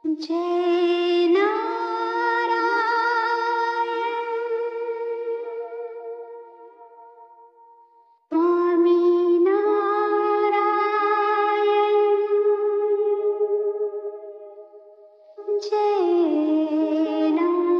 जय नारायण स्वामी नारायण जय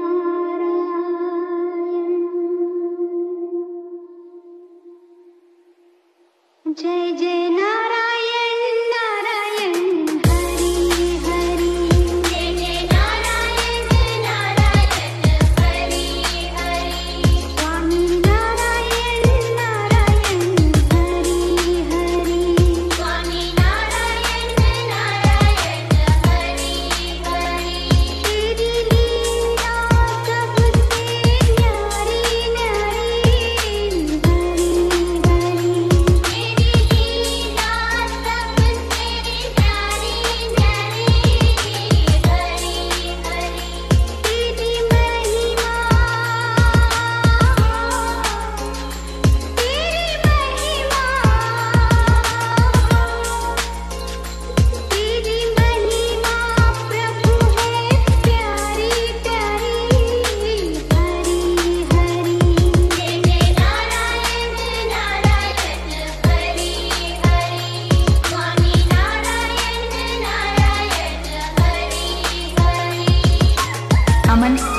नारायण जय जय नारायण नारायण हरि हरि जय जय नारायण नारायण हरि हरि स्वामी नारायण नारायण हरि हरि स्वामी नारायण नारायण हरि हरि तेरी लीला सबसे न्यारी न्यारी हरि हरि तेरी लीला सबसे न्यारी न्यारी हरि हरि तेरी महिमा प्रभु है प्यारी प्यारी हरि हरि जय जय नारायण नारायण हरि हरि स्वामी नारायण नारायण हरि हरि अमन